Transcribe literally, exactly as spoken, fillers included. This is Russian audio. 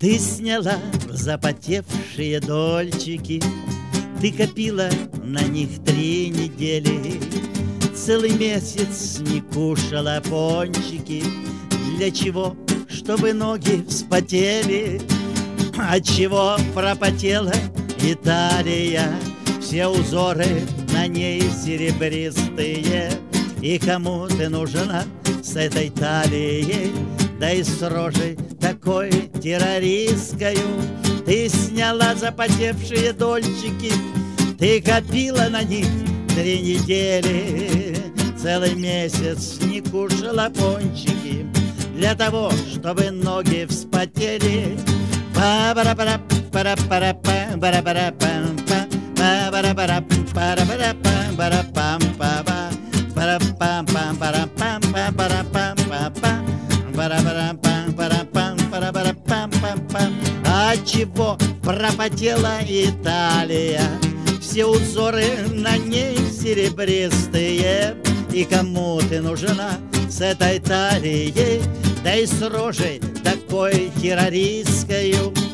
Ты сняла запотевшие дольчики, ты копила на них три недели, целый месяц не кушала пончики. Для чего? Чтобы ноги вспотели. Отчего пропотела Италия? Все узоры на ней серебристые. И кому ты нужна с этой талией? Да и с рожей такой террористскою. Ты сняла запотевшие дольчики, ты копила на них три недели, целый месяц не кушала пончики. Для того, чтобы ноги вспотели. Отчего пропотела Италия? Все узоры на ней серебристые. И кому ты нужна с этой талией? Да и с рожей такой террористскою.